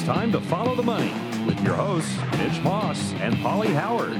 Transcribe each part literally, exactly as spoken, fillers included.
time to follow the money with your hosts, Mitch Moss and Paulie Howard.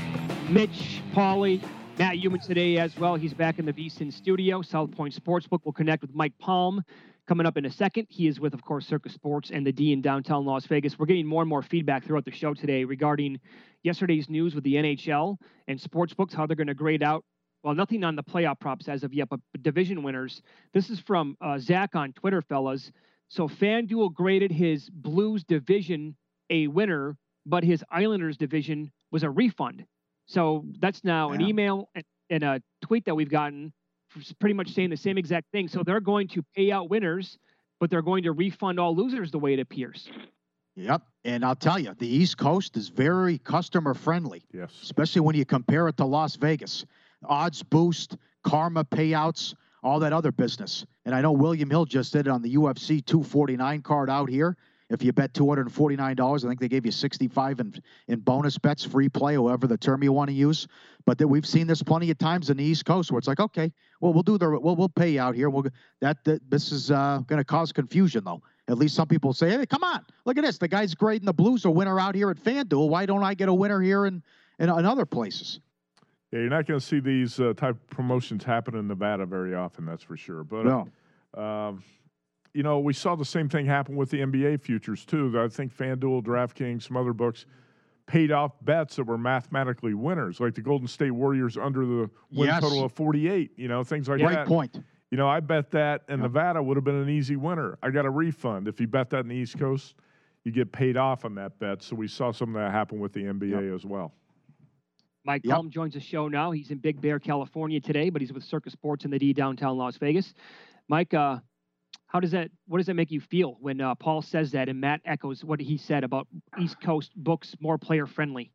Mitch, Paulie, Matt Youmans today as well. He's back in the VSiN studio. South Point Sportsbook will connect with Mike Palm coming up in a second. He is with, of course, Circus Sports and the D in downtown Las Vegas. We're getting more and more feedback throughout the show today regarding yesterday's news with the N H L and sportsbooks, how they're going to grade out. Well, nothing on the playoff props as of yet, but division winners. This is from uh, Zach on Twitter, fellas. So FanDuel graded his Blues division a winner, but his Islanders division was a refund. So that's now yeah. an email and, and a tweet that we've gotten pretty much saying the same exact thing. So they're going to pay out winners, but they're going to refund all losers the way it appears. Yep. And I'll tell you, the East Coast is very customer friendly. Yes. Especially when you compare it to Las Vegas. Odds boost, karma payouts, all that other business. And I know William Hill just did it on the U F C two forty-nine card out here. If you bet two hundred forty-nine dollars, I think they gave you sixty-five in, in bonus bets, free play, or whatever the term you want to use. But that we've seen this plenty of times in the East Coast where it's like, okay, well, we'll do the, we'll, we'll pay you out here. We'll, that, that This is uh, going to cause confusion, though. At least some people say, hey, come on, look at this. The guy's grading the Blues a winner out here at FanDuel. Why don't I get a winner here in, in, in other places? Yeah, you're not going to see these uh, type of promotions happen in Nevada very often, that's for sure. But, no. uh, um, you know, we saw the same thing happen with the N B A futures, too. I think FanDuel, DraftKings, some other books paid off bets that were mathematically winners, like the Golden State Warriors under the win yes. total of forty-eight, you know, things like Great that. Great point. You know, I bet that in yep. Nevada would have been an easy winner. I got a refund. If you bet that in the East Coast, you get paid off on that bet. So we saw some of that happen with the N B A yep. as well. Mike yep. Palm joins the show now. He's in Big Bear, California today, but he's with Circus Sports in the D downtown Las Vegas. Mike, uh, how does that, what does that make you feel when uh, Paul says that and Matt echoes what he said about East Coast books more player friendly?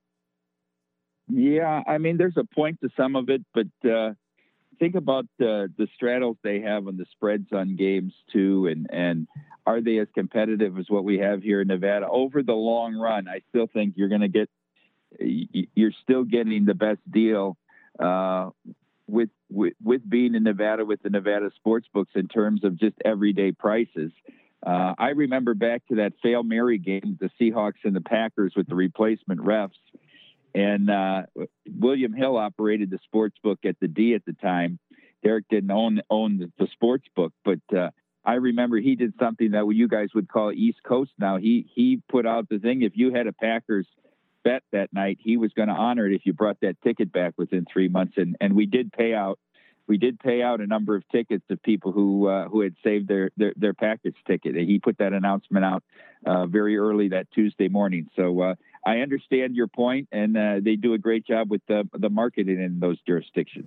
Yeah, I mean, there's a point to some of it, but uh, think about uh, the straddles they have on the spreads on games too, and and are they as competitive as what we have here in Nevada? Over the long run, I still think you're going to get, you're still getting the best deal uh, with, with with being in Nevada with the Nevada sports books in terms of just everyday prices. Uh, I remember back to that Fail Mary game, the Seahawks and the Packers with the replacement refs. And uh, William Hill operated the sports book at the D at the time. Derek didn't own own the, the sports book, but uh, I remember he did something that you guys would call East Coast now. He he put out the thing, if you had a Packers bet that night, he was going to honor it if you brought that ticket back within three months. And and we did pay out. We did pay out a number of tickets to people who uh, who had saved their, their their Packers ticket. He put that announcement out uh, very early that Tuesday morning. So uh, I understand your point, and uh, they do a great job with the the marketing in those jurisdictions.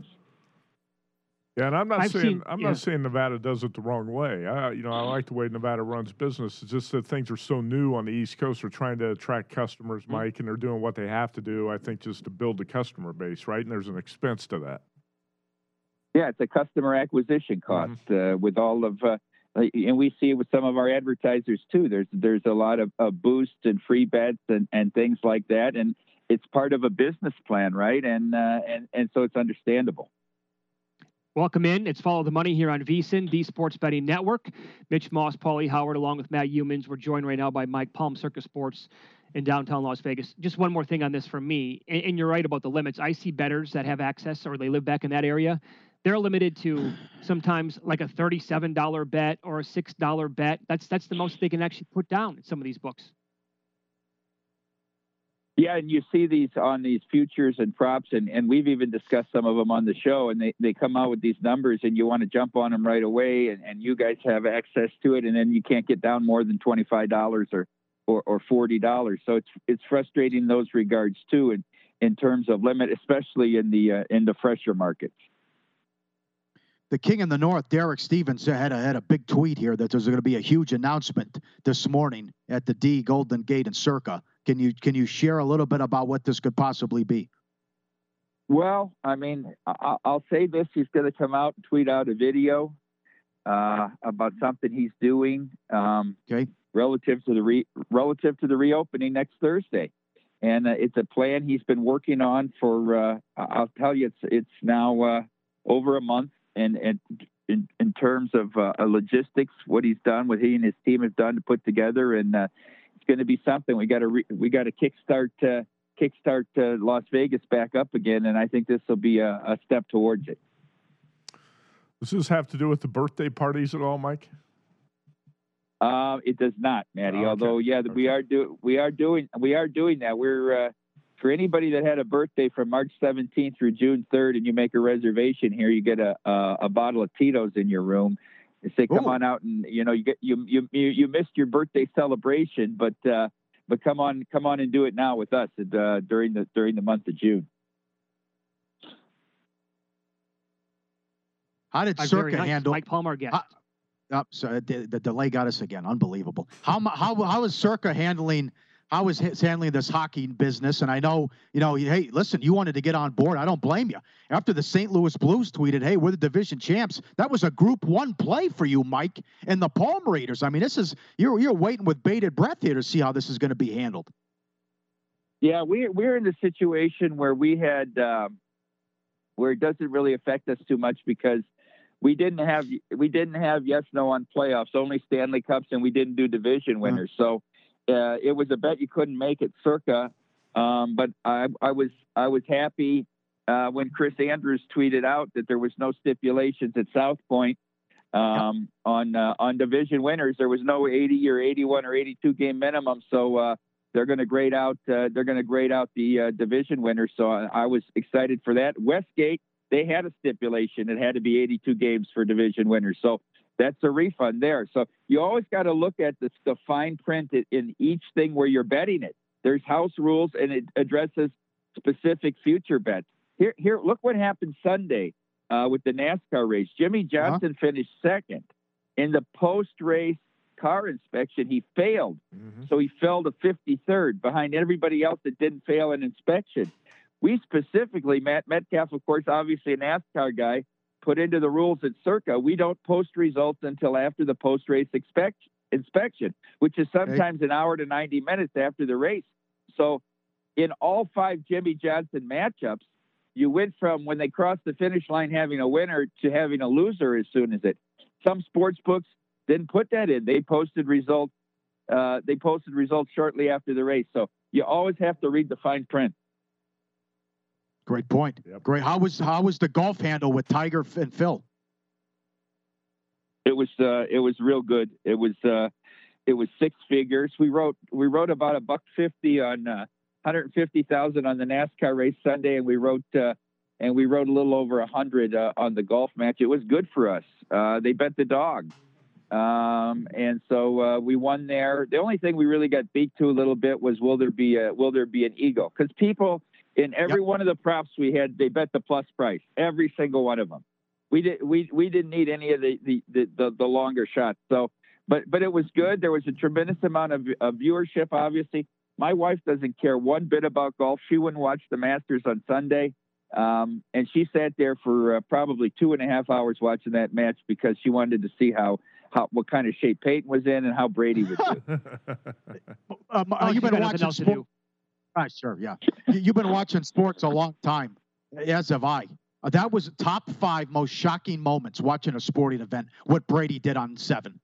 Yeah, and I'm not I've saying seen, I'm yeah. not saying Nevada does it the wrong way. I, you know, I like the way Nevada runs business. It's just that things are so new on the East Coast. They're trying to attract customers, Mike, mm-hmm. and they're doing what they have to do. I think just to build the customer base, right? And there's an expense to that. Yeah, it's a customer acquisition cost mm-hmm. uh, with all of, uh, and we see it with some of our advertisers too. There's there's a lot of uh, boosts and free bets and, and things like that, and it's part of a business plan, right? And uh, and and so it's understandable. Welcome in. It's Follow the Money here on VSiN, the Sports Betting Network. Mitch Moss, Paulie Howard, along with Matt Youmans. We're joined right now by Mike Palm, Circus Sports in downtown Las Vegas. Just one more thing on this from me, and, and you're right about the limits. I see bettors that have access or they live back in that area. They're limited to sometimes like a thirty-seven dollars bet or a six dollars bet. That's that's the most they can actually put down in some of these books. Yeah, and you see these on these futures and props, and, and we've even discussed some of them on the show, and they, they come out with these numbers, and you want to jump on them right away, and, and you guys have access to it, and then you can't get down more than twenty-five dollars or, or, or forty dollars. So it's it's frustrating in those regards, too, in, in terms of limit, especially in the uh, in the fresher markets. The King in the North, Derek Stevens, had a, had a big tweet here that there's going to be a huge announcement this morning at the D, Golden Gate, and Circa. Can you can you share a little bit about what this could possibly be? Well, I mean, I, I'll say this: he's going to come out and tweet out a video uh, about something he's doing um, okay. relative to the re, relative to the reopening next Thursday, and uh, it's a plan he's been working on for. Uh, I'll tell you, it's it's now uh, over a month. And, and in, in terms of uh, logistics, what he's done, what he and his team have done to put together, and uh, it's going to be something. We got to re- we got to kickstart uh, kickstart uh, Las Vegas back up again, and I think this will be a, a step towards it. Does this have to do with the birthday parties at all, Mike? Uh, it does not, Matty. Oh, okay. Although, yeah, Okay. we are do we are doing we are doing that. We're uh, for anybody that had a birthday from March seventeenth through June third, and you make a reservation here, you get a a, a bottle of Tito's in your room. They say, come Ooh. on out, and you know you get you you you, you missed your birthday celebration, but uh, but come on come on and do it now with us uh, during the during the month of June. How did Uh, very Circa nice. handle? Mike Palmer, guest. Uh, Oh, so the, the delay got us again. Unbelievable. How mu- how how is Circa handling? How is his handling this hockey business? And I know, you know, hey, listen, you wanted to get on board. I don't blame you. After the Saint Louis Blues tweeted, "Hey, we're the division champs," that was a Group One play for you, Mike, and the Palm Raiders. I mean, this is you're you're waiting with bated breath here to see how this is going to be handled. Yeah, we we're in the situation where we had um, where it doesn't really affect us too much because we didn't have we didn't have yes no on playoffs, only Stanley Cups, and we didn't do division winners. So uh, it was a bet you couldn't make at Circa. Um, but I, I was I was happy uh, when Chris Andrews tweeted out that there was no stipulations at South Point um, yep. on uh, on division winners. There was no eighty or eighty-one or eighty-two game minimum. So uh, they're going to grade out uh, they're going to grade out the uh, division winners. So I, I was excited for that. Westgate, they had a stipulation. It had to be eighty-two games for division winners. So that's a refund there. So you always got to look at the, the fine print in each thing where you're betting it. There's house rules, and it addresses specific future bets. Here, here, look what happened Sunday uh, with the NASCAR race. Jimmy Johnson uh-huh. finished second. In the post-race car inspection, he failed. Mm-hmm. So he fell to fifty-third behind everybody else that didn't fail an inspection. We specifically, Matt Metcalf, of course, obviously a NASCAR guy, put into the rules at Circa, we don't post results until after the post-race expect, inspection, which is sometimes an hour to ninety minutes after the race. So in all five Jimmy Johnson matchups, you went from when they crossed the finish line having a winner to having a loser as soon as it. Some sports books didn't put that in. They posted results. Uh, they posted results shortly after the race. So you always have to read the fine print. Great point. Yep. Great. How was how was the golf handle with Tiger and Phil? It was uh, it was real good. It was uh, it was six figures. We wrote we wrote about a buck fifty on uh, one hundred fifty thousand on the NASCAR race Sunday, and we wrote uh, and we wrote a little over a hundred uh, on the golf match. It was good for us. Uh, they bet the dog, um, and so uh, we won there. The only thing we really got beat to a little bit was will there be a will there be an eagle? Because people. In every yep. one of the props we had, they bet the plus price. Every single one of them. We did. We we didn't need any of the the the, the, the longer shots. So, but but it was good. There was a tremendous amount of, of viewership. Obviously, my wife doesn't care one bit about golf. She wouldn't watch the Masters on Sunday, um, and she sat there for uh, probably two and a half hours watching that match because she wanted to see how how what kind of shape Peyton was in and how Brady would do. um, uh, you've been watching sports. Right, sure, yeah. You've been watching sports a long time, as have I. Uh, that was top five most shocking moments watching a sporting event, what Brady did on seven.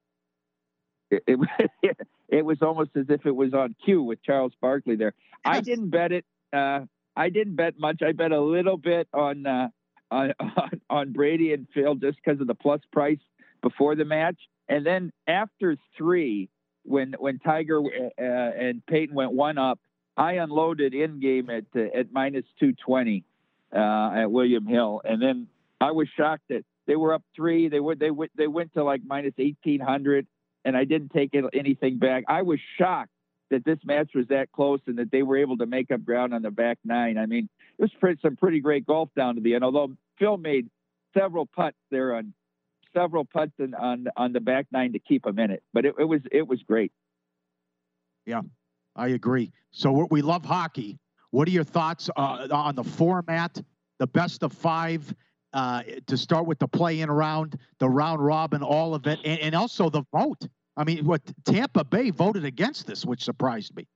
It, it, it was almost as if it was on cue with Charles Barkley there. Yes. I didn't bet it. Uh, I didn't bet much. I bet a little bit on, uh, on, on, on Brady and Phil just because of the plus price before the match. And then after three, when when Tiger uh, and Peyton went one up, I unloaded in game at uh, at minus two twenty uh, at William Hill, and then I was shocked that they were up three. They went they went they went to like minus eighteen hundred, and I didn't take anything back. I was shocked that this match was that close and that they were able to make up ground on the back nine. I mean, it was pretty, some pretty great golf down to the end. Although Phil made several putts there on several putts in, on on the back nine to keep him in it, but it, it was it was great. Yeah. I agree. So we love hockey. What are your thoughts uh, on the format, the best of five, uh, to start with the play-in round, the round robin, all of it, and, and also the vote? I mean, what Tampa Bay voted against this, which surprised me.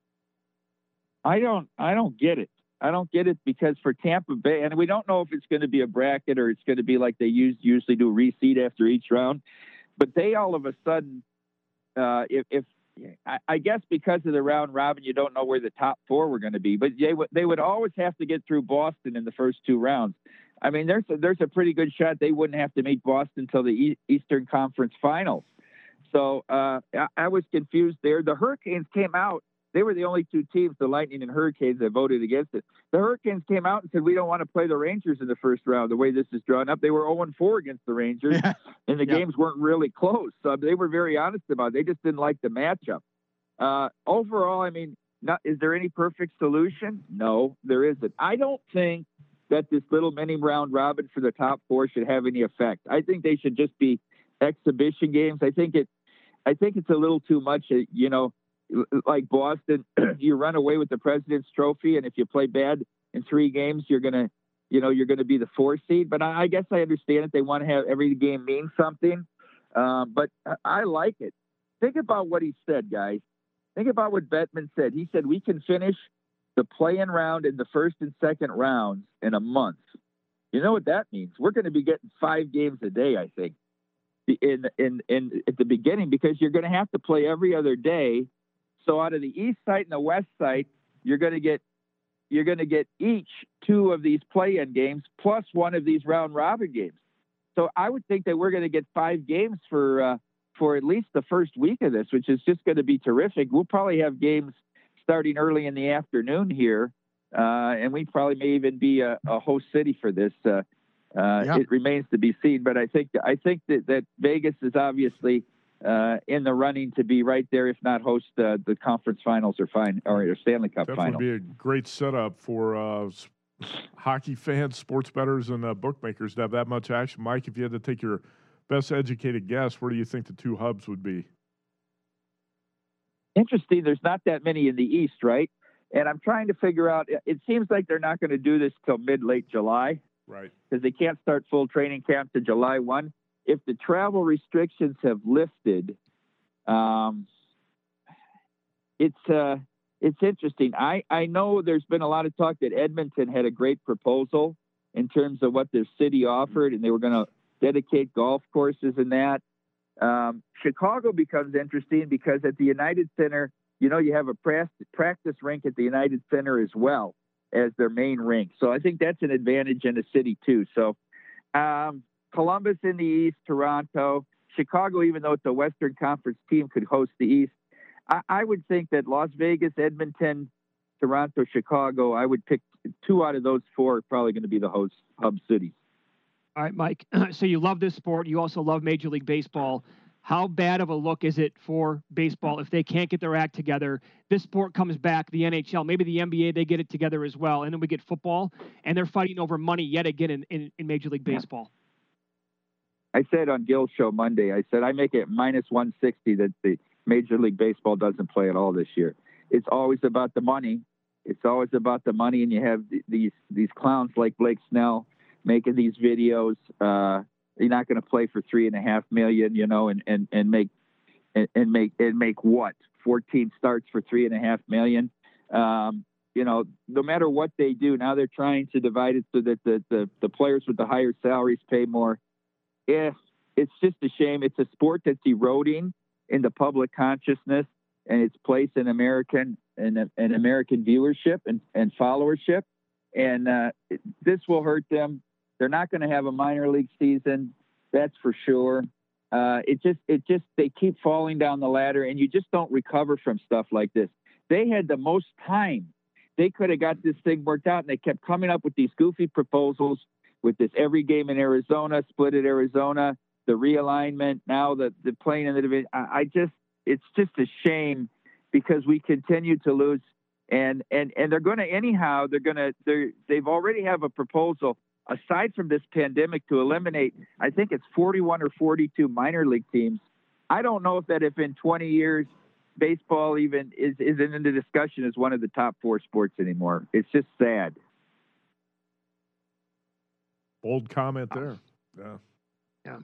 I don't, I don't get it. I don't get it because for Tampa Bay, and we don't know if it's going to be a bracket or it's going to be like they use, usually do reseed after each round, but they all of a sudden, uh, if, if I, I guess because of the round robin, you don't know where the top four were going to be, but they would they would always have to get through Boston in the first two rounds. I mean, there's a, there's a pretty good shot they wouldn't have to meet Boston until the e- Eastern Conference Finals. So uh, I, I was confused there. The Hurricanes came out. They were the only two teams, the Lightning and Hurricanes, that voted against it. The Hurricanes came out and said, we don't want to play the Rangers in the first round, the way this is drawn up. They were oh and four against the Rangers, Yeah. and the Yeah. games weren't really close. So they were very honest about it. They just didn't like the matchup. Uh, overall, I mean, not, is there any perfect solution? No, there isn't. I don't think that this little mini round robin for the top four should have any effect. I think they should just be exhibition games. I think it, I think it's a little too much, uh, you know, like Boston, you run away with the President's Trophy, and if you play bad in three games, you're gonna, you know, you're gonna be the four seed. But I, I guess I understand it. They want to have every game mean something. Um, but I like it. Think about what he said, guys. Think about what Bettman said. He said we can finish the play-in round in the first and second rounds in a month. You know what that means? We're going to be getting five games a day, I think, in in in at the beginning, because you're going to have to play every other day. So out of the east side and the west side, you're going to get you're going to get each two of these play-in games plus one of these round robin games. So I would think that we're going to get five games for uh, for at least the first week of this, which is just going to be terrific. We'll probably have games starting early in the afternoon here, uh, and we probably may even be a, a host city for this. Uh, uh, Yeah. It remains to be seen, but I think I think that, that Vegas is obviously uh, in the running to be right there, if not host uh, the conference finals or fine or a Stanley Cup Definitely final. be a great setup for uh, s- hockey fans, sports bettors, and uh, bookmakers to have that much action. Mike, if you had to take your best educated guess, where do you think the two hubs would be? Interesting. There's not that many in the East, right? And I'm trying to figure out. It seems like they're not going to do this till mid late July. Right. Because they can't start full training camp to July first. If the travel restrictions have lifted, um, it's uh, it's interesting. I, I know there's been a lot of talk that Edmonton had a great proposal in terms of what their city offered, and they were going to dedicate golf courses and that. Um, Chicago becomes interesting because at the United Center, you know, you have a practice rink at the United Center as well as their main rink. So I think that's an advantage in the city too. So um, Columbus in the East, Toronto, Chicago, even though it's a Western Conference team, could host the East. I, I would think that Las Vegas, Edmonton, Toronto, Chicago, I would pick two out of those four are probably going to be the host hub cities. All right, Mike. So you love this sport. You also love Major League Baseball. How bad of a look is it for baseball if they can't get their act together? This sport comes back, the N H L, maybe the N B A, they get it together as well. And then we get football, and they're fighting over money yet again in, in, in Major League Baseball. I said on Gil's show Monday, I said I make it minus one sixty that the Major League Baseball doesn't play at all this year. It's always about the money. It's always about the money, and you have th- these these clowns like Blake Snell making these videos. Uh, you're not going to play for three and a half million, you know, and and and make and, and make and make what fourteen starts for three and a half million. Um, you know, no matter what they do, now they're trying to divide it so that the the, the players with the higher salaries pay more. Yeah, it's just a shame. It's a sport that's eroding in the public consciousness and its place in American and and American viewership and, and followership. And uh, it, this will hurt them. They're not going to have a minor league season, that's for sure. Uh, it just, it just, they keep falling down the ladder, and you just don't recover from stuff like this. They had the most time. They could have got this thing worked out, and they kept coming up with these goofy proposals with this every game in Arizona, split at Arizona, the realignment, now the, the playing in the division. I, I just, it's just a shame because we continue to lose. And, and, and they're going to, anyhow, they're going to, they're, they've already have a proposal aside from this pandemic to eliminate, I think it's forty-one or forty-two minor league teams. I don't know if that if in twenty years, baseball even is, isn't in the discussion as one of the top four sports anymore. It's just sad. Bold comment there. Yeah. Yeah.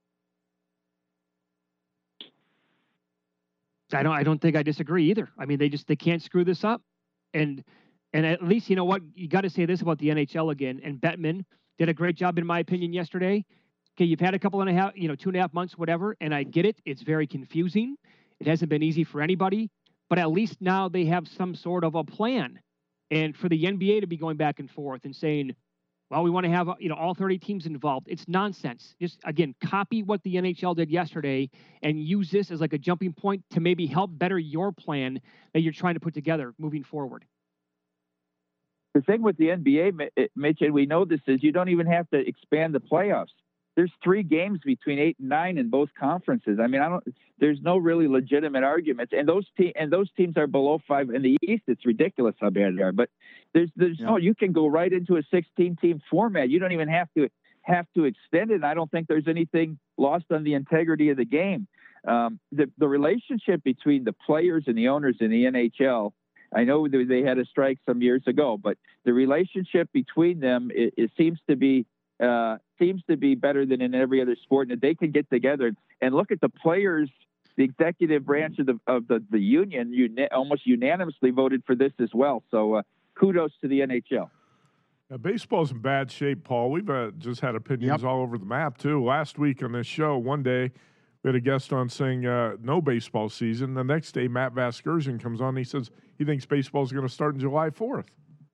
I don't I don't think I disagree either. I mean, they just they can't screw this up. And and at least, you know what, you got to say this about the N H L again. And Bettman did a great job, in my opinion, yesterday. Okay, you've had a couple and a half, you know, two and a half months, whatever, and I get it. It's very confusing. It hasn't been easy for anybody, but at least now they have some sort of a plan. And for the N B A to be going back and forth and saying, well, we want to have, you know, all thirty teams involved. It's nonsense. Just, again, copy what the N H L did yesterday and use this as like a jumping point to maybe help better your plan that you're trying to put together moving forward. The thing with the N B A, Mitch, and we know this, is you don't even have to expand the playoffs. There's three games between eight and nine in both conferences. I mean, I don't. There's no really legitimate arguments, and those te- and those teams are below five in the East. It's ridiculous how bad they are. But there's there's yeah. no. You can go right into a sixteen-team format. You don't even have to have to extend it. And I don't think there's anything lost on the integrity of the game. Um, the the relationship between the players and the owners in the N H L. I know they had a strike some years ago, but the relationship between them it, it seems to be. Uh, seems to be better than in every other sport, and that they can get together and look at the players. The executive branch of the of the, the union uni- almost unanimously voted for this as well. So uh, kudos to the N H L. Now, baseball's in bad shape, Paul. We've uh, just had opinions Yep. all over the map, too. Last week on this show, one day, we had a guest on saying uh, no baseball season. The next day, Matt Vasgersian comes on and he says he thinks baseball's going to start on July fourth.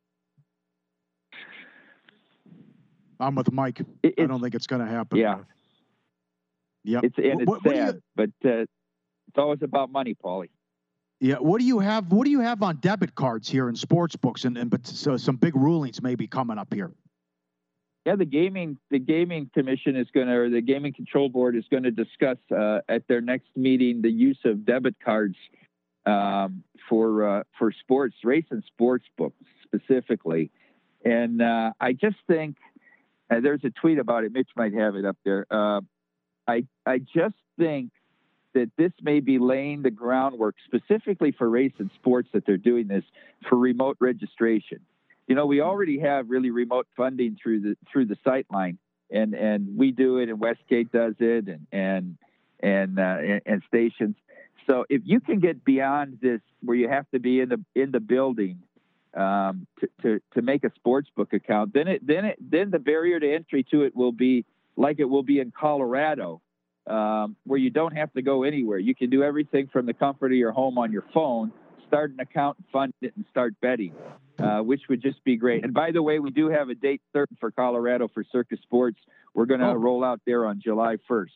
I'm with Mike. It, I don't think it's going to happen. Yeah. Yeah. It's, and it's what, what sad, you, but uh, it's always about money, Paulie. Yeah. What do you have? What do you have on debit cards here in sports books? And, and but so some big rulings may be coming up here. Yeah, the gaming the gaming commission is going to, or the gaming control board is going to discuss uh, at their next meeting the use of debit cards um, for uh, for sports, race and sports books specifically. And uh, I just think. Uh, there's a tweet about it. Mitch might have it up there. Uh, I I just think that this may be laying the groundwork specifically for race and sports that they're doing this for remote registration. You know, we already have really remote funding through the through the Sightline, and and we do it, and Westgate does it, and and and uh, and, and stations. So if you can get beyond this, where you have to be in the in the building. Um, to, to, to make a sportsbook account, then it then it then the barrier to entry to it will be like it will be in Colorado, um, where you don't have to go anywhere. You can do everything from the comfort of your home on your phone, start an account, fund it, and start betting, uh, which would just be great. And by the way, we do have a date certain for Colorado for Circus Sports. We're going to oh. roll out there on July first.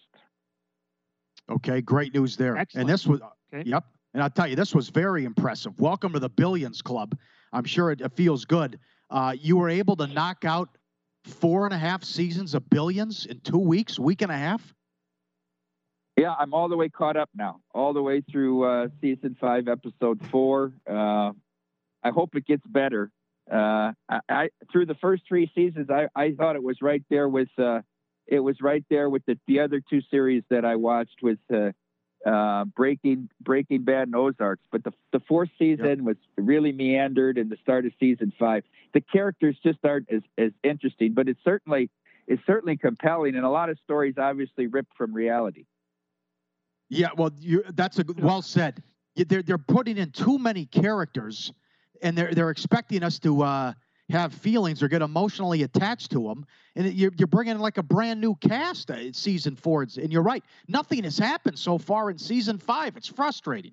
Okay, great news there. Excellent. And this was okay. Yep. And I'll tell you, this was very impressive. Welcome to the Billions Club. I'm sure it, it feels good. Uh, you were able to knock out four and a half seasons of Billions in two weeks, week and a half. Yeah, I'm all the way caught up now, all the way through uh, season five, episode four. Uh, I hope it gets better. Uh, I, I through the first three seasons, I, I thought it was right there with uh, it was right there with the, the other two series that I watched with. Uh, Uh, Breaking Breaking Bad and Ozarks, but the the fourth season yep. was really meandered, and the start of season five, the characters just aren't as, as interesting. But it's certainly it's certainly compelling, and a lot of stories obviously ripped from reality. Yeah, well, you, that's a well said. They're they're putting in too many characters, and they're they're expecting us to uh, have feelings or get emotionally attached to them. And you're, you're bringing like a brand new cast in season four. And you're right. Nothing has happened so far in season five. It's frustrating.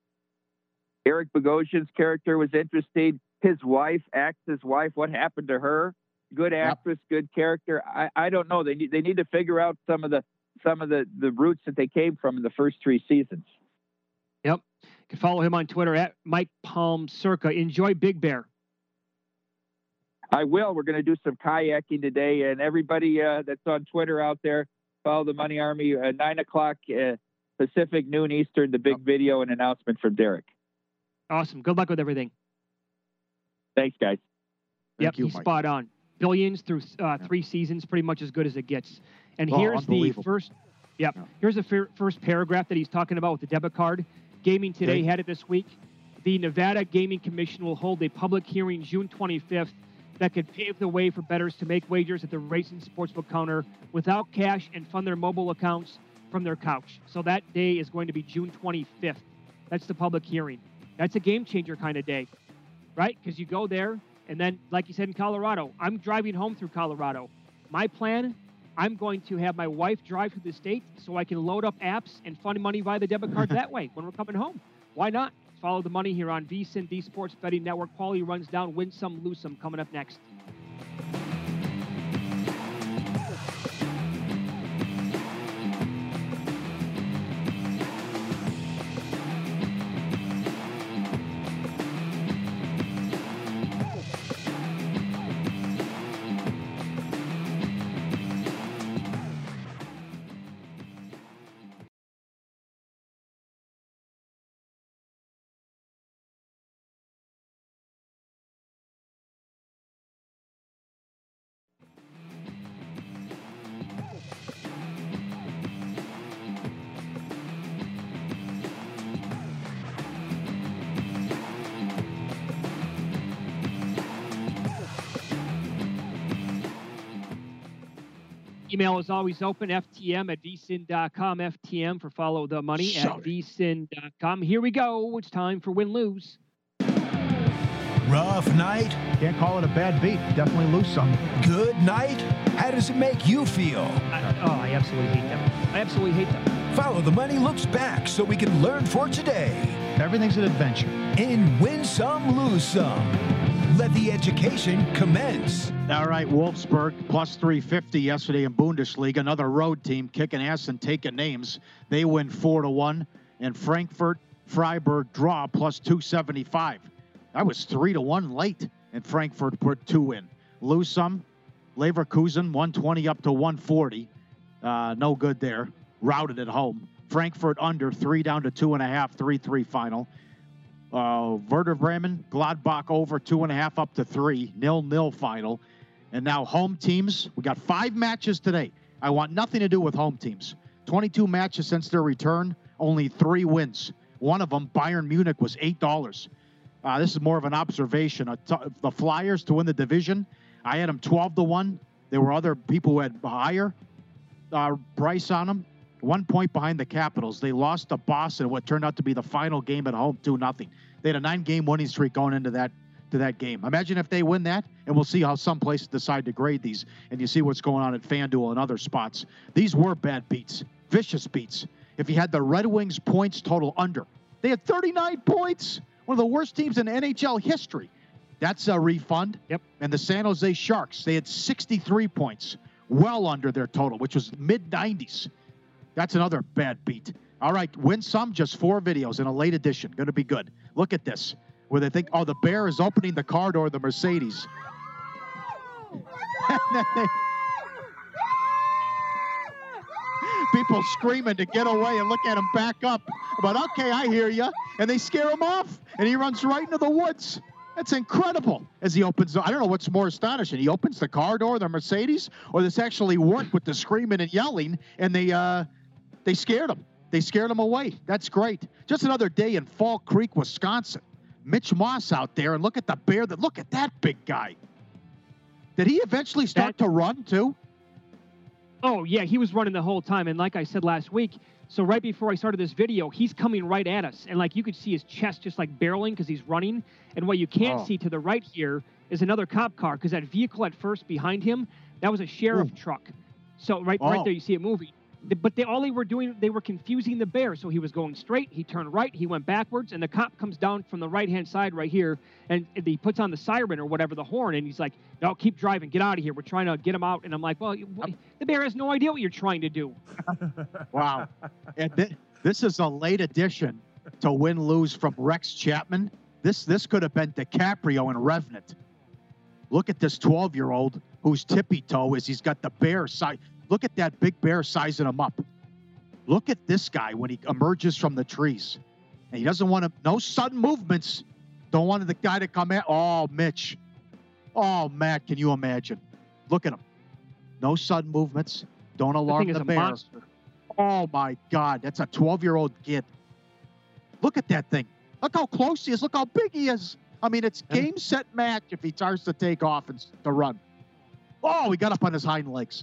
Eric Bogosian's character was interesting. His wife, Axe's wife, what happened to her? Good actress, yep. good character. I, I don't know. They need, they need to figure out some of the, some of the, the roots that they came from in the first three seasons. Yep. You can follow him on Twitter at Mike Palm Circa. Enjoy Big Bear. I will. We're going to do some kayaking today, and everybody uh, that's on Twitter out there, follow the Money Army. Uh, nine o'clock uh, Pacific, noon Eastern. The big yep. video and announcement from Derek. Awesome. Good luck with everything. Thanks, guys. Yep, Thank you, he's Mike. spot on. Billions through uh, three seasons, pretty much as good as it gets. And oh, here's the first. Yep. Yeah. Here's the fir- first paragraph that he's talking about with the debit card. Gaming Today okay. had it this week. The Nevada Gaming Commission will hold a public hearing June twenty-fifth that could pave the way for bettors to make wagers at the race and sportsbook counter without cash and fund their mobile accounts from their couch. So that day is going to be June twenty-fifth. That's the public hearing. That's a game changer kind of day, right? Because you go there, and then, like you said in Colorado, I'm driving home through Colorado. My plan, I'm going to have my wife drive to the state so I can load up apps and fund money via the debit card that way when we're coming home. Why not? Follow the money here on VSiN, the Sports Betting Network. Paulie runs down Win Some, Lose Some coming up next. Email is always open, F T M at V S I N dot com, F T M for Follow the Money at V S I N dot com. Here we go. It's time for Win-Lose. Rough night? Can't call it a bad beat. Definitely lose some. Good night? How does it make you feel? I, oh, I absolutely hate them. I absolutely hate them. Follow the Money looks back so we can learn for today. Everything's an adventure. In Win Some, Lose Some. Let the education commence. All right, Wolfsburg plus three fifty yesterday in Bundesliga. Another road team kicking ass and taking names. They win four to one. And Frankfurt, Freiburg draw plus two seventy-five. That was three to one late, and Frankfurt put two in. Lose some. Leverkusen one twenty up to one forty. Uh, no good there. Routed at home. Frankfurt under three down to two and a half. three three final. Uh, Werder Bremen, Gladbach over two and a half up to three, nil nil final. And now home teams. We got five matches today. I want nothing to do with home teams. twenty-two matches since their return, only three wins. One of them, Bayern Munich, was eight dollars. Uh, this is more of an observation. Uh, t- the Flyers to win the division, I had them twelve to one. There were other people who had higher uh, price on them. One point behind the Capitals. They lost to Boston, what turned out to be the final game at home, two nothing. They had a nine-game winning streak going into that to that game. Imagine if they win that, and we'll see how some places decide to grade these, and you see what's going on at FanDuel and other spots. These were bad beats, vicious beats. If you had the Red Wings points total under, they had thirty-nine points, one of the worst teams in N H L history. That's a refund. Yep. And the San Jose Sharks, they had sixty-three points, well under their total, which was mid nineties. That's another bad beat. All right, Win Some, just four videos in a late edition. Going to be good. Look at this, where they think, oh, the bear is opening the car door of the Mercedes. People screaming to get away and look at him back up. But, okay, I hear you. And they scare him off, and he runs right into the woods. That's incredible. As he opens, I don't know what's more astonishing. He opens the car door of the Mercedes, or this actually worked with the screaming and yelling, and they uh, they scared him. They scared him away. That's great. Just another day in Fall Creek, Wisconsin. Mitch Moss out there, and look at the bear. That look at that big guy. Did he eventually start that, to run too? Oh, yeah, he was running the whole time. And like I said last week, so right before I started this video, he's coming right at us. And like you could see his chest just like barreling because he's running. And what you can't oh. see to the right here is another cop car, because that vehicle at first behind him, that was a sheriff Ooh. truck. So right, oh. right there, you see it moving. But they, all they were doing, they were confusing the bear. So he was going straight, he turned right, he went backwards, and the cop comes down from the right-hand side right here, and he puts on the siren or whatever, the horn, and he's like, no, keep driving, get out of here. We're trying to get him out. And I'm like, well, the bear has no idea what you're trying to do. Wow. And th- this is a late addition to Win-Lose from Rex Chapman. This, this could have been DiCaprio and Revenant. Look at this twelve-year-old whose tippy-toe is he's got the bear side. Look at that big bear sizing him up. Look at this guy when he emerges from the trees. And he doesn't want to, no sudden movements. Don't want the guy to come in. Oh, Mitch. Oh, Matt, can you imagine? Look at him. No sudden movements. Don't alarm the, the bear. Monster. Oh, my God. That's a twelve-year-old kid. Look at that thing. Look how close he is. Look how big he is. I mean, it's game, set, match if he starts to take off and to run. Oh, he got up on his hind legs.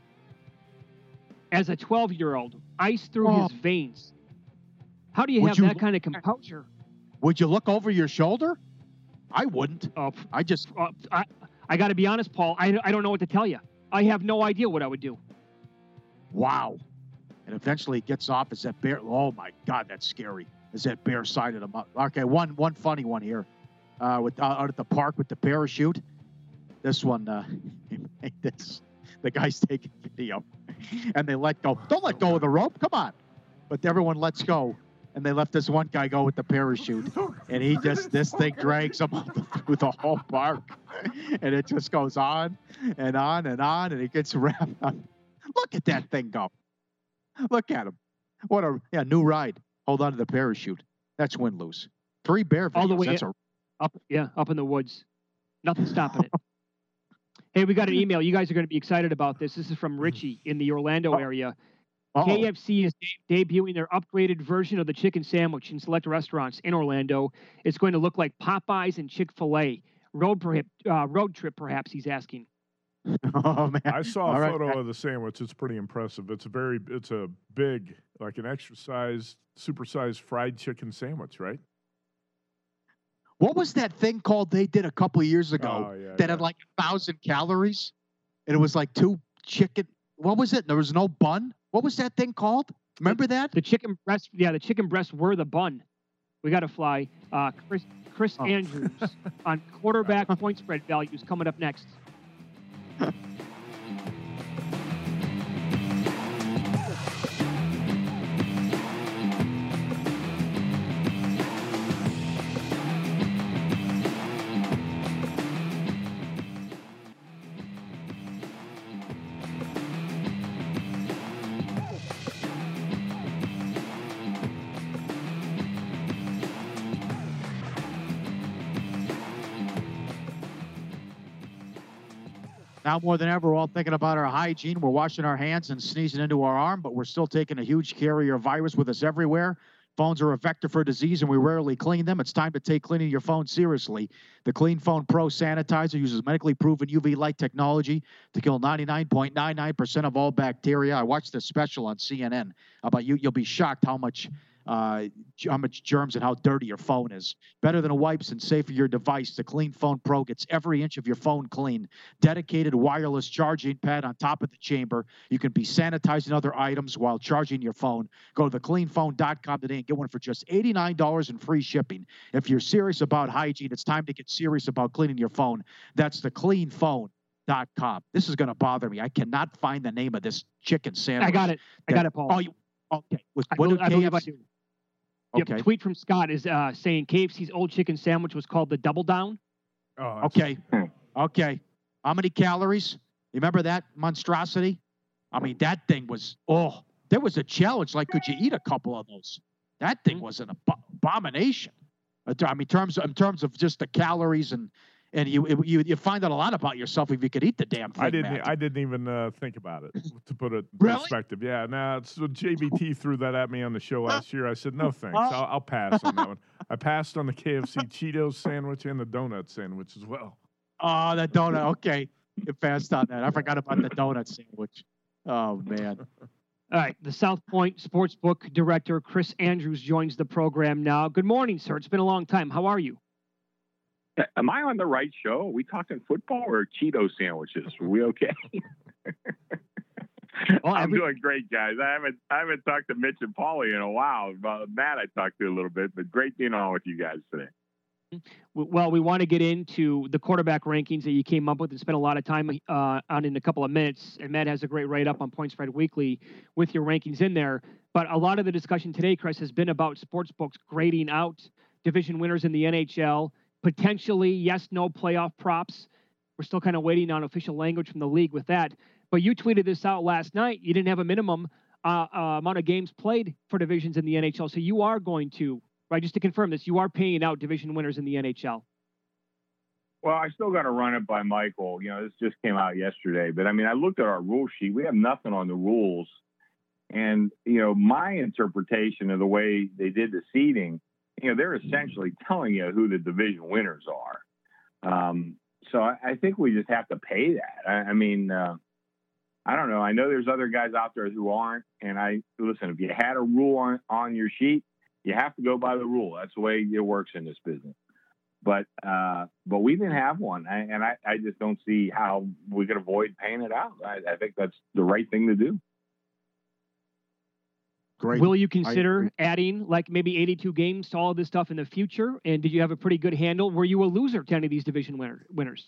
As a twelve-year-old, ice through oh. his veins. How do you would have you, that kind of composure? Would you look over your shoulder? I wouldn't. Uh, I just... Uh, I, I got to be honest, Paul. I, I don't know what to tell you. I have no idea what I would do. Wow. And eventually he gets off as that bear. Oh, my God, that's scary. As that bear sided him up. Okay, one one funny one here. Uh, with uh, out at the park with the parachute. This one, uh, this, the guy's taking video. And they let go. Don't let go of the rope. Come on. But everyone lets go. And they let this one guy go with the parachute. And he just, this thing drags him through the whole park. And it just goes on and on and on. And he gets wrapped up. Look at that thing go. Look at him. What a yeah, new ride. Hold on to the parachute. That's win-lose. Three bear videos. All the way That's in, a, up, yeah, up in the woods. Nothing stopping it. Hey, we got an email. You guys are going to be excited about this. This is from Richie in the Orlando Oh. area. Uh-oh. K F C is de- debuting their upgraded version of the chicken sandwich in select restaurants in Orlando. It's going to look like Popeyes and Chick-fil-A. Road, perhap- uh, road trip, perhaps, he's asking. Oh, man. I saw a All right. photo of the sandwich. It's pretty impressive. It's a very, it's a big, like an extra sized, supersized fried chicken sandwich, right? What was that thing called they did a couple of years ago Oh, yeah, that yeah. had like a thousand calories? And it was like two chicken. What was it? There was no bun. What was that thing called? Remember that? The chicken breast, yeah, the chicken breasts were the bun. We got to fly. Uh, Chris, Chris Oh. Andrews on quarterback point spread values coming up next. Now more than ever, we're all thinking about our hygiene. We're washing our hands and sneezing into our arm, but we're still taking a huge carrier virus with us everywhere. Phones are a vector for disease, and we rarely clean them. It's time to take cleaning your phone seriously. The Clean Phone Pro Sanitizer uses medically proven U V light technology to kill ninety-nine point nine nine percent of all bacteria. I watched this special on C N N about you. You'll be shocked how much uh, how much germs and how dirty your phone is. Better than a wipes and safe for your device, the Clean Phone Pro gets every inch of your phone clean. Dedicated wireless charging pad on top of the chamber. You can be sanitizing other items while charging your phone. Go to the clean phone dot com today and get one for just eighty-nine dollars in free shipping. If you're serious about hygiene, it's time to get serious about cleaning your phone. That's the clean phone dot com. This is going to bother me. I cannot find the name of this chicken sandwich. I got it. I got it, Paul. Oh, you, okay. What, I, what bel- did I believe I K F C? do. Yep, Okay. tweet from Scott is uh, saying K F C's old chicken sandwich was called the Double Down. Oh, that's- Okay. Okay. How many calories? You remember that monstrosity? I mean, that thing was, oh, there was a challenge. Like, could you eat a couple of those? That thing was an ab- abomination. Uh, I mean, in terms, in terms of just the calories and, and you, you, you find out a lot about yourself if you could eat the damn thing. I didn't. Matt. I didn't even uh, think about it. To put it in Really? perspective, yeah. Now, so J B T threw that at me on the show last year. I said no thanks. I'll, I'll pass on that one. I passed on the K F C Cheetos sandwich and the donut sandwich as well. Oh, the donut. Okay. You passed on that. I forgot about the donut sandwich. Oh, man. All right, the South Point Sportsbook director Chris Andrews joins the program now. Good morning, sir. It's been a long time. How are you? Am I on the right show? Are we talking football or Cheeto sandwiches? Are we okay? Well, I'm every- doing great, guys. I haven't I haven't talked to Mitch and Paulie in a while. Uh, Matt, I talked to a little bit, but great being on with you guys today. W- Well, we want to get into the quarterback rankings that you came up with and spent a lot of time uh, on in a couple of minutes. And Matt has a great write-up on Point Spread Weekly with your rankings in there. But a lot of the discussion today, Chris, has been about sportsbooks grading out division winners in the N H L, potentially yes, no playoff props. We're still kind of waiting on official language from the league with that. But you tweeted this out last night. You didn't have a minimum uh, uh, amount of games played for divisions in the N H L. So you are going to, right, just to confirm this, you are paying out division winners in the N H L. Well, I still got to run it by Michael. You know, this just came out yesterday, but I mean, I looked at our rule sheet. We have nothing on the rules. And, you know, my interpretation of the way they did the seeding, you know, they're essentially telling you who the division winners are. Um, so I, I think we just have to pay that. I, I mean, uh, I don't know. I know there's other guys out there who aren't. And I listen, if you had a rule on, on your sheet, you have to go by the rule. That's the way it works in this business. But uh, but we didn't have one, I, and I, I just don't see how we could avoid paying it out. I, I think that's the right thing to do. Great. Will you I consider agree. adding like maybe eighty-two games to all of this stuff in the future? And did you have a pretty good handle? Were you a loser to any of these division winner, winners?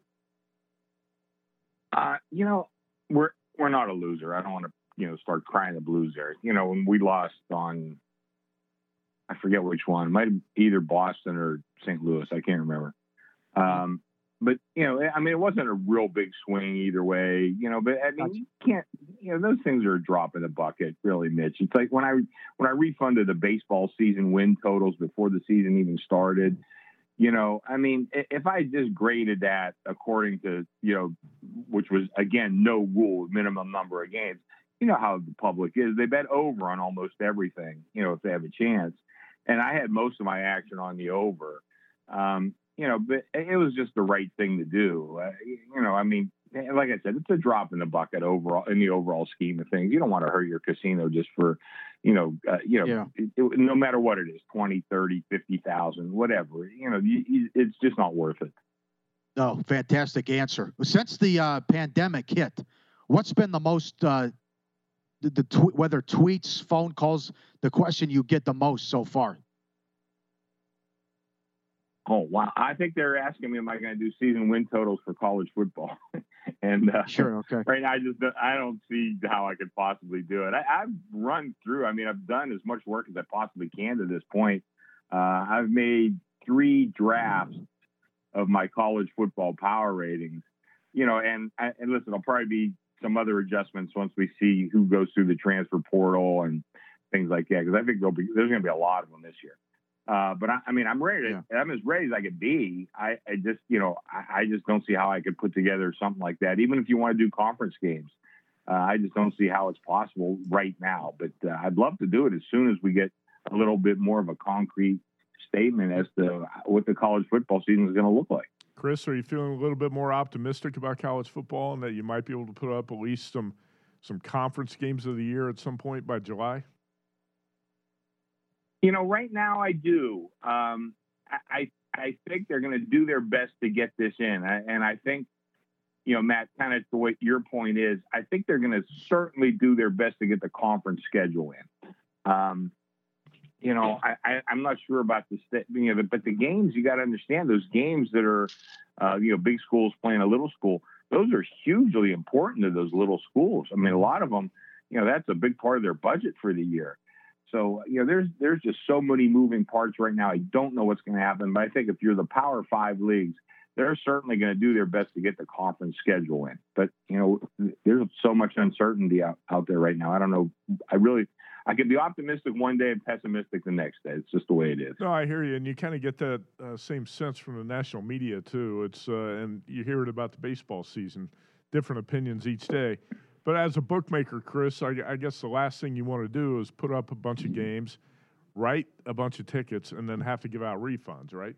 Uh, you know, we're we're not a loser. I don't want to, you know, start crying the blues there. You know, when we lost on, I forget which one, might have either Boston or Saint Louis. I can't remember. Um, but you know, I mean, it wasn't a real big swing either way. You know, but I mean, you can't. You know, those things are a drop in the bucket, really, Mitch. It's like when I when I refunded the baseball season win totals before the season even started. You know, I mean, if I just graded that according to, you know, which was, again, no rule, minimum number of games, you know how the public is. They bet over on almost everything, you know, if they have a chance. And I had most of my action on the over, um, you know, but it was just the right thing to do. Uh, you know, I mean, like I said, it's a drop in the bucket overall in the overall scheme of things. You don't want to hurt your casino just for, you know, uh, you know, Yeah. it, it, no matter what it is, twenty, thirty, fifty thousand, whatever, you know, you, you, it's just not worth it. No, fantastic answer. Since the uh, pandemic hit, what's been the most, uh, the, the tw- whether tweets, phone calls, the question you get the most so far? Oh, wow. I think they're asking me, am I going to do season win totals for college football? and uh, Sure, okay. right now, I just don't, I don't see how I could possibly do it. I, I've run through, I mean, I've done as much work as I possibly can to this point. Uh, I've made three drafts of my college football power ratings, you know, and, and listen, there'll probably be some other adjustments once we see who goes through the transfer portal and things like that, because I think there'll be, there's going to be a lot of them this year. Uh, but I, I mean, I'm ready. To, yeah. I'm as ready as I could be. I, I just, you know, I, I just don't see how I could put together something like that. Even if you want to do conference games, uh, I just don't see how it's possible right now. But uh, I'd love to do it as soon as we get a little bit more of a concrete statement as to what the college football season is going to look like. Chris, are you feeling a little bit more optimistic about college football and that you might be able to put up at least some some conference games of the year at some point by July? You know, right now I do. Um, I I think they're going to do their best to get this in, I, and I think, you know, Matt, kind of to what your point is, I think they're going to certainly do their best to get the conference schedule in. Um, you know, I, I I'm not sure about the st- you know, but the games, you got to understand those games that are, uh, you know, big schools playing a little school. Those are hugely important to those little schools. I mean, a lot of them, you know, that's a big part of their budget for the year. So, you know, there's there's just so many moving parts right now. I don't know what's going to happen, but I think if you're the Power Five leagues, they're certainly going to do their best to get the conference schedule in. But, you know, there's so much uncertainty out, out there right now. I don't know. I really, I can be optimistic one day and pessimistic the next day. It's just the way it is. No, I hear you. And you kind of get that uh, same sense from the national media, too. It's uh, and you hear it about the baseball season, different opinions each day. But as a bookmaker, Chris, I, I guess the last thing you want to do is put up a bunch of games, write a bunch of tickets, and then have to give out refunds, right?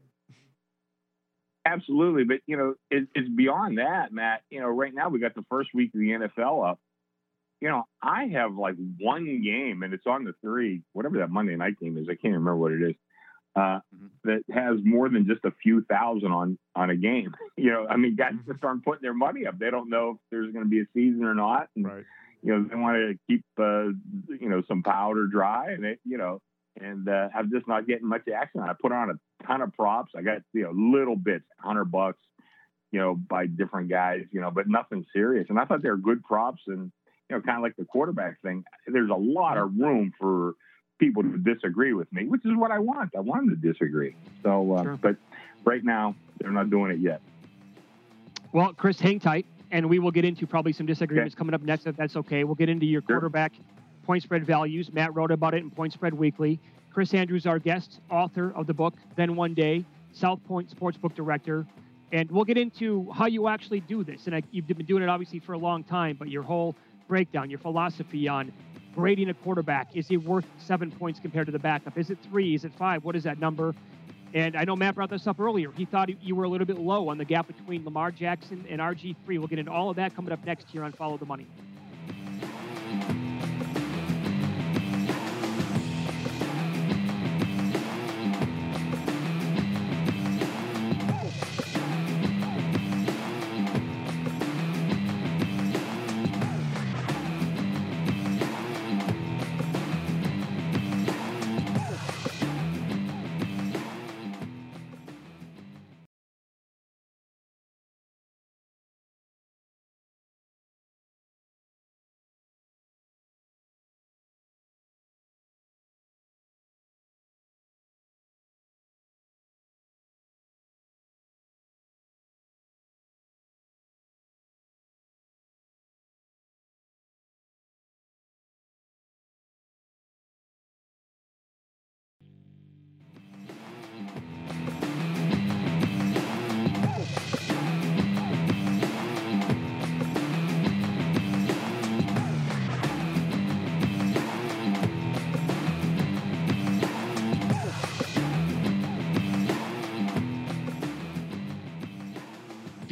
Absolutely. But, you know, it, it's beyond that, Matt. You know, right now we got the first week of the N F L up. You know, I have like one game, and it's on the three, whatever that Monday night game is. I can't remember what it is. Uh, mm-hmm. That has more than just a few thousand on, on a game. You know, I mean, guys mm-hmm. just aren't putting their money up. They don't know if there's going to be a season or not. And, right. you know, they want to keep, uh, you know, some powder dry and it, you know, and uh, I'm just not getting much action. I put on a ton of props. I got, you know, little bits, hundred bucks, you know, by different guys, you know, but nothing serious. And I thought they were good props and, you know, kind of like the quarterback thing. There's a lot of room for people to disagree with me, which is what I want. I want them to disagree. So, uh, sure. But right now they're not doing it yet. Well, Chris, hang tight, and we will get into probably some disagreements okay. coming up next, if that's okay. We'll get into your sure. quarterback point spread values. Matt wrote about it in Point Spread Weekly. Chris Andrews, our guest, author of the book, Then One Day, South Point Sportsbook Director. And we'll get into how you actually do this. And I, you've been doing it, obviously, for a long time, but your whole breakdown, your philosophy on grading a quarterback. Is he worth seven points compared to the backup? Is it three? Is it five? What is that number? And I know Matt brought this up earlier. He thought you were a little bit low on the gap between Lamar Jackson and R G three. We'll get into all of that coming up next here on Follow the Money.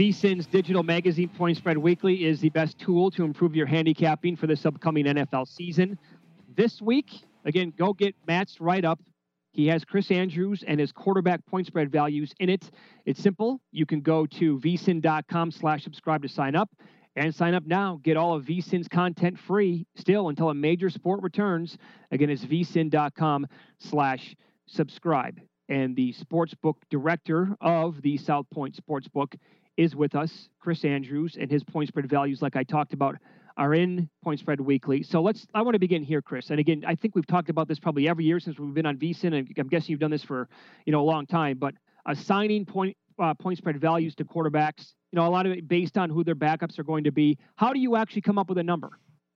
VSiN's digital magazine, Point Spread Weekly, is the best tool to improve your handicapping for this upcoming N F L season. This week, again, go get Matt's write-up. He has Chris Andrews and his quarterback point spread values in it. It's simple. You can go to vsin.com slash subscribe to sign up. And sign up now. Get all of VSiN's content free still until a major sport returns. Again, it's vsin.com slash subscribe. And the sportsbook director of the South Point Sportsbook is with us, Chris Andrews, and his point spread values, like I talked about, are in Point Spread Weekly. So let's, I want to begin here, Chris. And again, I think we've talked about this probably every year since we've been on VSiN, and I'm guessing you've done this for, you know, a long time, but assigning point, uh, point spread values to quarterbacks, you know, a lot of it based on who their backups are going to be. How do you actually come up with a number?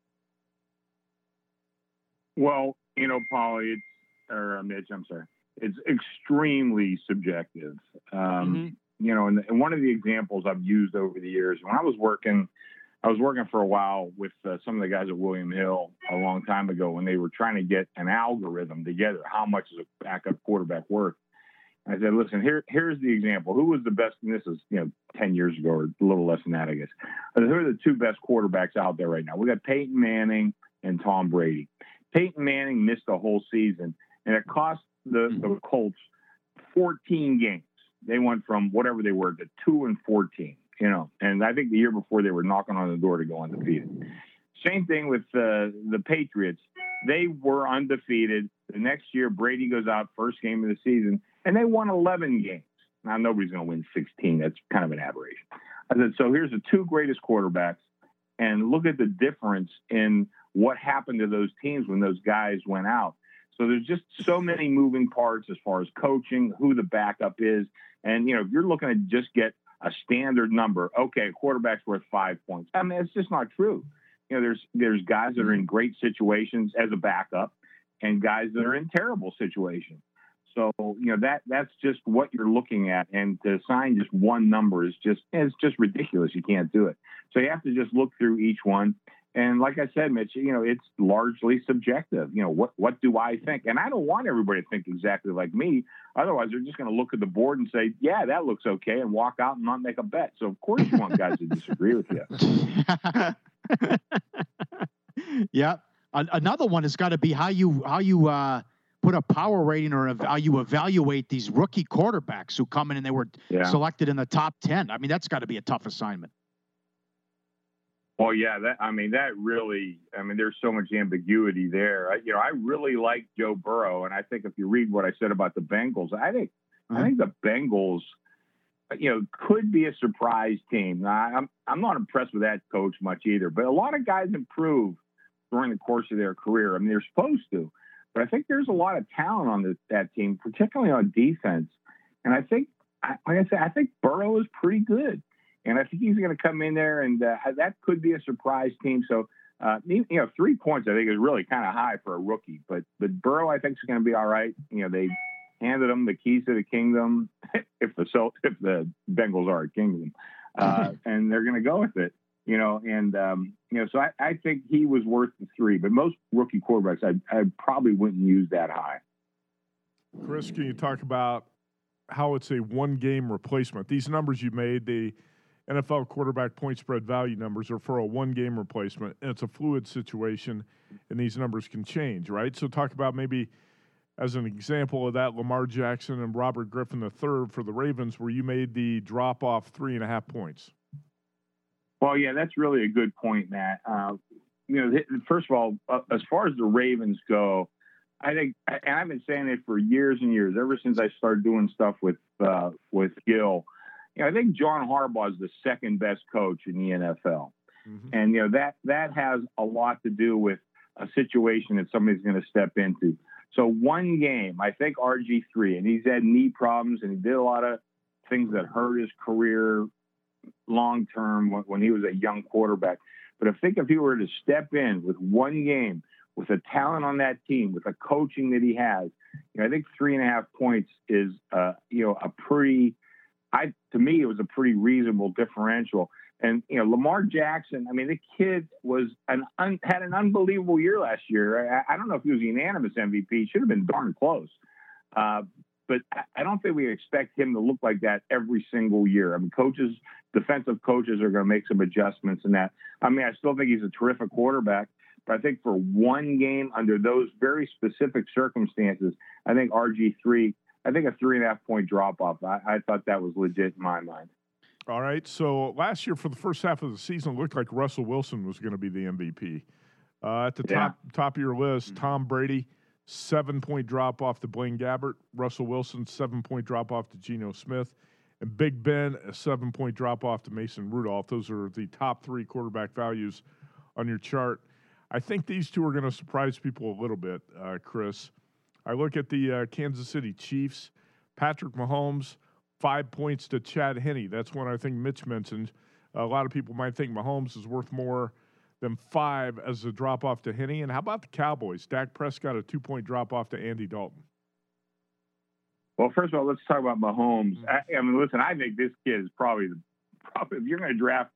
Well, you know, Paulie, it's, or uh, Mitch, I'm sorry. It's extremely subjective. Um, mm-hmm. You know, and, and one of the examples I've used over the years, when I was working, I was working for a while with uh, some of the guys at William Hill a long time ago when they were trying to get an algorithm together. How much is a backup quarterback worth? And I said, listen, here, here's the example. Who was the best? And this is, you know, ten years ago or a little less than that, I guess. Who are the two best quarterbacks out there right now? We got Peyton Manning and Tom Brady. Peyton Manning missed the whole season, and it cost the, the Colts fourteen games. They went from whatever they were to two and fourteen, you know, and I think the year before they were knocking on the door to go undefeated. Same thing with uh, the Patriots. They were undefeated. The next year, Brady goes out first game of the season, and they won eleven games. Now, nobody's going to win sixteen. That's kind of an aberration. I said, so here's the two greatest quarterbacks, and look at the difference in what happened to those teams when those guys went out. So there's just so many moving parts as far as coaching, who the backup is. And, you know, if you're looking to just get a standard number, okay, quarterback's worth five points. I mean, it's just not true. You know, there's there's guys that are in great situations as a backup and guys that are in terrible situations. So, you know, that that's just what you're looking at. And to assign just one number is just, it's just ridiculous. You can't do it. So you have to just look through each one. And like I said, Mitch, you know, it's largely subjective. You know, what, what do I think? And I don't want everybody to think exactly like me. Otherwise, they're just going to look at the board and say, yeah, that looks okay, and walk out and not make a bet. So, of course, you want guys to disagree with you. Yeah. Another one has got to be how you how you uh, put a power rating or how you evaluate these rookie quarterbacks who come in and they were yeah. selected in the top ten. I mean, that's got to be a tough assignment. Well, yeah, that, I mean, that really, I mean, there's so much ambiguity there. I, you know, I really like Joe Burrow. And I think if you read what I said about the Bengals, I think, mm-hmm. I think the Bengals, you know, could be a surprise team. Now, I'm, I'm not impressed with that coach much either, but a lot of guys improve during the course of their career. I mean, they're supposed to, but I think there's a lot of talent on this, that team, particularly on defense. And I think, like I said, I think Burrow is pretty good. And I think he's going to come in there, and uh, that could be a surprise team. So, uh, you know, three points I think is really kind of high for a rookie. But but Burrow I think is going to be all right. You know, they handed him the keys to the kingdom, if the so if the Bengals are a kingdom, uh, and they're going to go with it. You know, and um, you know, so I, I think he was worth the three. But most rookie quarterbacks, I I probably wouldn't use that high. Chris, can you talk about how it's a one-game replacement? These numbers you made, the N F L quarterback point spread value numbers are for a one-game replacement, and it's a fluid situation, and these numbers can change, right? So talk about maybe, as an example of that, Lamar Jackson and Robert Griffin the third for the Ravens, where you made the drop-off three and a half points. Well, yeah, that's really a good point, Matt. Uh, you know, first of all, uh, as far as the Ravens go, I think, and I've been saying it for years and years, ever since I started doing stuff with uh, with Gil. You know, I think John Harbaugh is the second best coach in the N F L. Mm-hmm. And, you know, that that has a lot to do with a situation that somebody's going to step into. So one game, I think R G three, and he's had knee problems, and he did a lot of things that hurt his career long-term when, when he was a young quarterback. But I think if he were to step in with one game, with the talent on that team, with the coaching that he has, you know, I think three and a half points is, uh, you know, a pretty – I, to me, it was a pretty reasonable differential. And, you know, Lamar Jackson, I mean, the kid was an un, had an unbelievable year last year. I, I don't know if he was a unanimous M V P. Should have been darn close. Uh, but I don't think we expect him to look like that every single year. I mean, coaches, defensive coaches are going to make some adjustments in that. I mean, I still think he's a terrific quarterback, but I think for one game under those very specific circumstances, I think R G three, I think a three and a half point drop off. I, I thought that was legit in my mind. All right. So last year for the first half of the season, it looked like Russell Wilson was going to be the M V P. Uh, at the Yeah. top top of your list, Tom Brady, seven point drop off to Blaine Gabbert. Russell Wilson, seven point drop off to Geno Smith. And Big Ben, a seven point drop off to Mason Rudolph. Those are the top three quarterback values on your chart. I think these two are going to surprise people a little bit, uh, Chris. I look at the uh, Kansas City Chiefs. Patrick Mahomes, five points to Chad Henne. That's one I think Mitch mentioned. A lot of people might think Mahomes is worth more than five as a drop-off to Henne. And how about the Cowboys? Dak Prescott, a two-point drop-off to Andy Dalton. Well, first of all, let's talk about Mahomes. I, I mean, listen, I think this kid is probably the probably if you're going to draft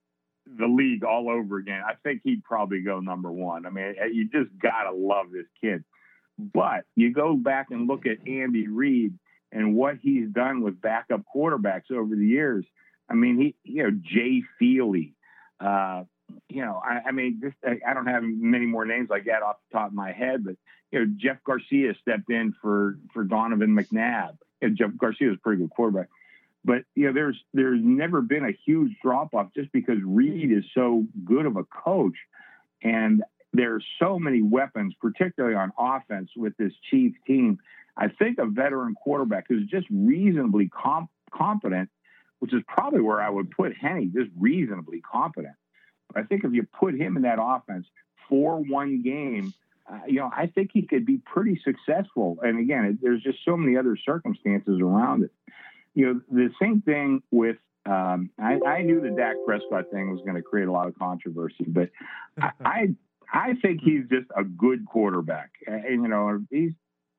the league all over again, I think he'd probably go number one. I mean, you just gotta love this kid. But you go back and look at Andy Reid and what he's done with backup quarterbacks over the years. I mean, he, you know, Jay Feely. Uh, you know, I, I mean, just I, I don't have many more names like that off the top of my head, but you know, Jeff Garcia stepped in for for Donovan McNabb. And Jeff Garcia was a pretty good quarterback. But you know, there's there's never been a huge drop off just because Reid is so good of a coach, and there's so many weapons, particularly on offense with this Chiefs team. I think a veteran quarterback who's just reasonably comp- competent, which is probably where I would put Henne, just reasonably competent. But I think if you put him in that offense for one game, uh, you know, I think he could be pretty successful. And again, it, there's just so many other circumstances around it. You know, the same thing with, um, I, I knew the Dak Prescott thing was going to create a lot of controversy, but I, I, I think he's just a good quarterback. And, you know, he's,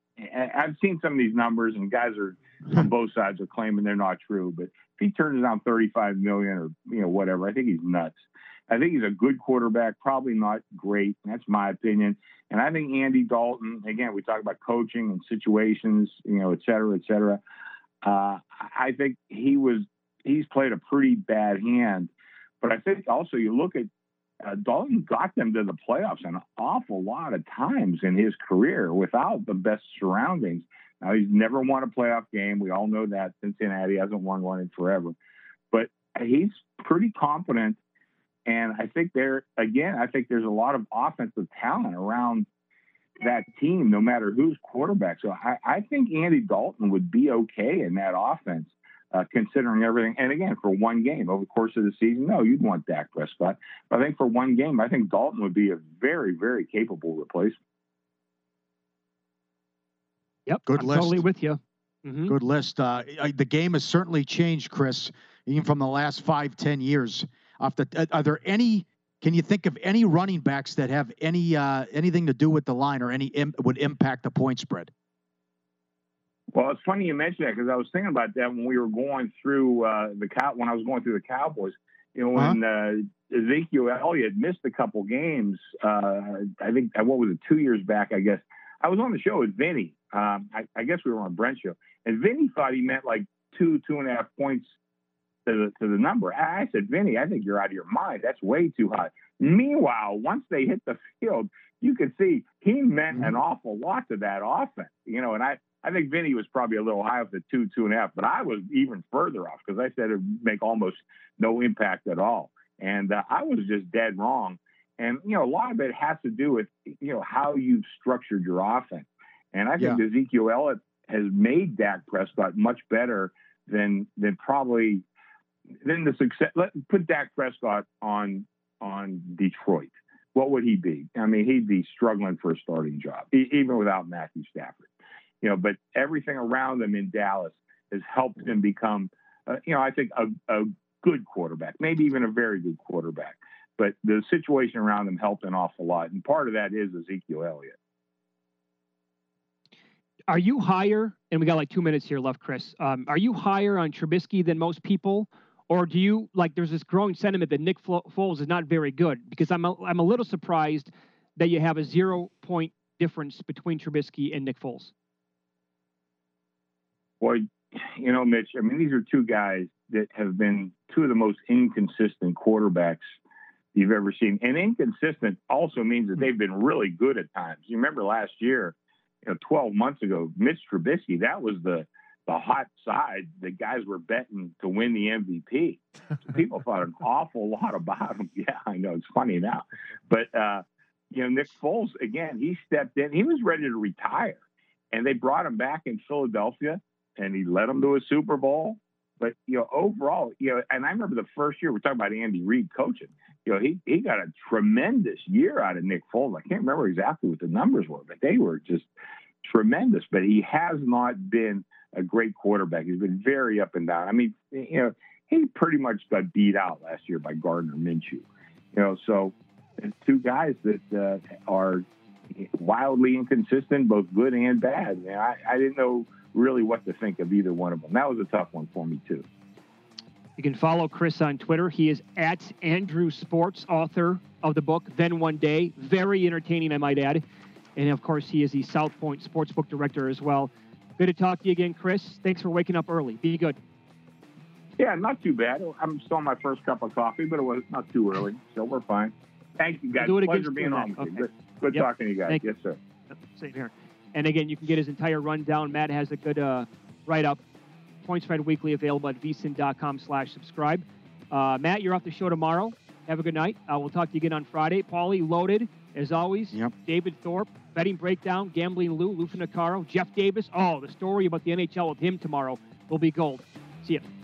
I've seen some of these numbers and guys are on both sides are claiming they're not true, but if he turns down thirty-five million or, you know, whatever, I think he's nuts. I think he's a good quarterback, probably not great. That's my opinion. And I think Andy Dalton, again, we talk about coaching and situations, you know, et cetera, et cetera. Uh, I think he was, he's played a pretty bad hand, but I think also you look at uh, Dalton got them to the playoffs an awful lot of times in his career without the best surroundings. Now he's never won a playoff game. We all know that. Cincinnati hasn't won one in forever, but he's pretty competent. And I think there, again, I think there's a lot of offensive talent around that team, no matter who's quarterback. So I, I think Andy Dalton would be okay in that offense, uh, considering everything. And again, for one game over the course of the season, no, you'd want Dak Prescott. But I think for one game, I think Dalton would be a very, very capable replacement. Yep, Good I'm list. totally with you. Mm-hmm. Good list. Uh, I- the game has certainly changed, Chris, even from the last five, ten years. Off the, are there any? Can you think of any running backs that have any uh, anything to do with the line or any Im- would impact the point spread? Well, it's funny you mentioned that because I was thinking about that when we were going through uh, the cow when I was going through the Cowboys. You know, when uh, Ezekiel Elliott missed a couple games, uh, I think what was it, two years back? I guess I was on the show with Vinny. Um, I, I guess we were on Brent's show, and Vinny thought he meant like two, two and a half points to the to the number. I said, Vinny, I think you're out of your mind. That's way too high. Meanwhile, once they hit the field, you could see he meant an awful lot to that offense. You know, and I, I think Vinny was probably a little high with the two, two and a half, but I was even further off because I said it would make almost no impact at all. And uh, I was just dead wrong. And, you know, a lot of it has to do with, you know, how you've structured your offense. And I think Yeah. Ezekiel Elliott has made Dak Prescott much better than than probably than the success. Let put Dak Prescott on on Detroit. What would he be? I mean, he'd be struggling for a starting job, e- even without Matthew Stafford. You know, but everything around him in Dallas has helped him become, uh, you know, I think a, a good quarterback, maybe even a very good quarterback. But the situation around him helped an awful lot, and part of that is Ezekiel Elliott. Are you higher? And we got like two minutes here left, Chris. Um, are you higher on Trubisky than most people? Or do you, like, there's this growing sentiment that Nick Foles is not very good? Because I'm a, I'm a little surprised that you have a zero-point difference between Trubisky and Nick Foles. Well, you know, Mitch, I mean, these are two guys that have been two of the most inconsistent quarterbacks you've ever seen. And inconsistent also means that they've been really good at times. You remember last year, you know, twelve months ago, Mitch Trubisky, that was the the hot side. The guys were betting to win the M V P. So people thought an awful lot about him. Yeah, I know. It's funny now. But, uh, you know, Nick Foles, again, he stepped in. He was ready to retire. And they brought him back in Philadelphia, and he led them to a Super Bowl. But, you know, overall, you know, and I remember the first year, we're talking about Andy Reid coaching, you know, he, he got a tremendous year out of Nick Foles. I can't remember exactly what the numbers were, but they were just tremendous. But he has not been a great quarterback. He's been very up and down. I mean, you know, he pretty much got beat out last year by Gardner Minshew. You know, so it's two guys that uh, are wildly inconsistent, both good and bad. And I, I didn't know really what to think of either one of them. That was a tough one for me, too. You can follow Chris on Twitter. He is at Andrew Sports, author of the book, Then One Day. Very entertaining, I might add. And, of course, he is the South Point Sportsbook Director as well. Good to talk to you again, Chris. Thanks for waking up early. Be good. Yeah, not too bad. I'm still on my first cup of coffee, but it was not too early, so we're fine. Thank you, guys. We'll do it Pleasure being on with okay. you. Good, good yep. talking to you guys. Thank yes, sir. Yep. Same here. And, again, you can get his entire rundown. Matt has a good uh, write-up. Point Spread Weekly available at v s i n dot com slash subscribe. Uh, Matt, you're off the show tomorrow. Have a good night. Uh, we'll talk to you again on Friday. Paulie, loaded, as always. Yep. David Thorpe, Betting Breakdown, Gambling Lou, Lou Finocchiaro, Jeff Davis. Oh, the story about the N H L with him tomorrow will be gold. See you.